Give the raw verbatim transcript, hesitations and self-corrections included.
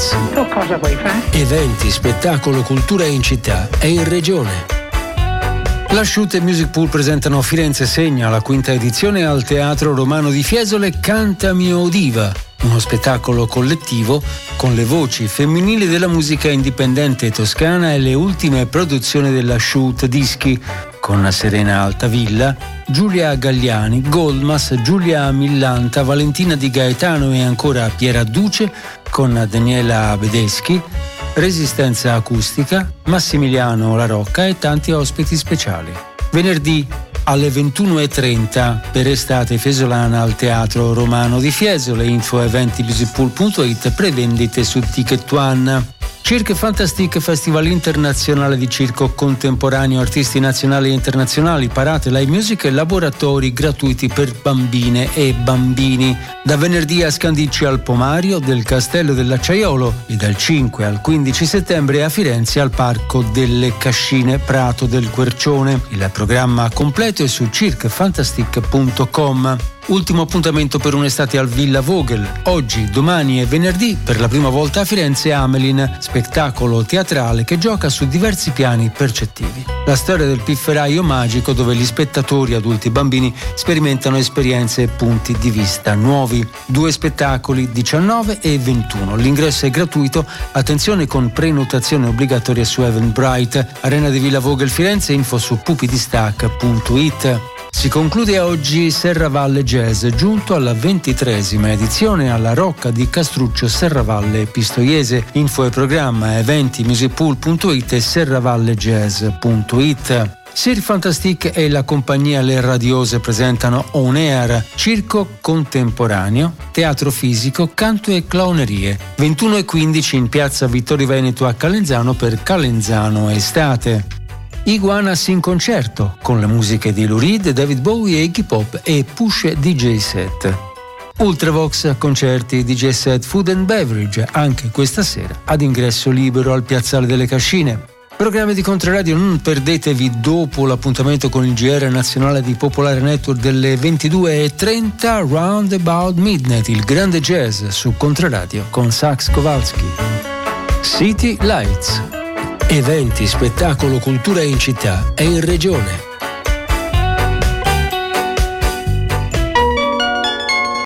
Lights. Tu cosa vuoi fare? Eventi, spettacolo, cultura in città e in regione. La Shoot e Music Pool presentano Firenze Segna, la quinta edizione al Teatro Romano di Fiesole Cantami o Diva, uno spettacolo collettivo con le voci femminili della musica indipendente toscana e le ultime produzioni della Shoot Dischi, con Serena Altavilla, Giulia Gagliani, Goldmas, Giulia Millanta, Valentina Di Gaetano e ancora Piera Duce con Daniela Bedeschi, Resistenza Acustica, Massimiliano La Rocca e tanti ospiti speciali. Venerdì alle ventuno e trenta per Estate Fiesolana al Teatro Romano di Fiesole. Info eventi musicpool punto it, prevendite su Ticket One. Cirque Fantastic, Festival internazionale di circo contemporaneo, artisti nazionali e internazionali, parate, live music e laboratori gratuiti per bambine e bambini. Da venerdì a Scandicci al Pomario del Castello dell'Acciaiolo e dal cinque al quindici settembre a Firenze al Parco delle Cascine Prato del Quercione. Il programma completo è su cirque fantastic punto com. Ultimo appuntamento per un'estate al Villa Vogel. Oggi, domani e venerdì per la prima volta a Firenze Amelin, spettacolo teatrale che gioca su diversi piani percettivi. La storia del pifferaio magico dove gli spettatori, adulti e bambini, sperimentano esperienze e punti di vista nuovi. Due spettacoli, diciannove e ventuno. L'ingresso è gratuito, attenzione con prenotazione obbligatoria su Eventbrite. Arena di Villa Vogel Firenze, info su pupidistac punto it. Si conclude oggi Serravalle Jazz, giunto alla ventitreesima edizione alla Rocca di Castruccio Serravalle Pistoiese. Info e programma eventi musicpool punto it e serravallegjazz punto it. Sir Fantastic e la compagnia Le Radiose presentano On Air, circo contemporaneo, teatro fisico, canto e clownerie. ventuno e quindici in piazza Vittorio Veneto a Calenzano per Calenzano Estate. Iguanas in concerto con le musiche di Lou Reed, David Bowie, Iggy Pop e Push D J Set. Ultravox concerti D J Set Food and Beverage anche questa sera ad ingresso libero al Piazzale delle Cascine. Programmi di Controradio, non perdetevi dopo l'appuntamento con il G R nazionale di Popolare Network delle ventidue e trenta Round About Midnight, il grande jazz su Controradio con Sax Kowalski. City Lights. Eventi, spettacolo, cultura in città e in regione.